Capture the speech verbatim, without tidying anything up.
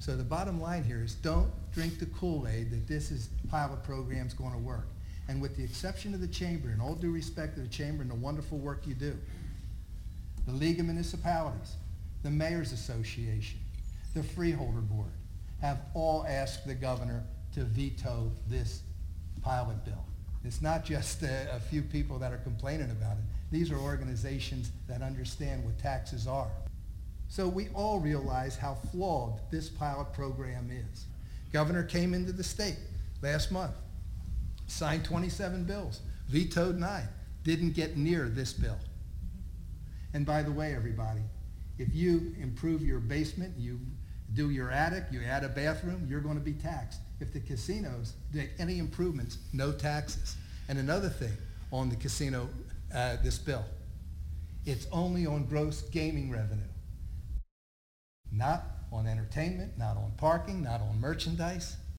So the bottom line here is don't drink the Kool-Aid that this is pilot program's going to work. And with the exception of the Chamber, and all due respect to the Chamber and the wonderful work you do, the League of Municipalities, the Mayor's Association, the Freeholder Board have all asked the governor to veto this pilot bill. It's not just a, a few people that are complaining about it. These are organizations that understand what taxes are. So we all realize how flawed this pilot program is. Governor came into the state last month, signed twenty-seven bills, vetoed nine, didn't get near this bill. And by the way, everybody, if you improve your basement, you do your attic, you add a bathroom, you're going to be taxed. If the casinos make any improvements, no taxes. And another thing on the casino, uh, this bill, it's only on gross gaming revenue, not on entertainment, not on parking, not on merchandise.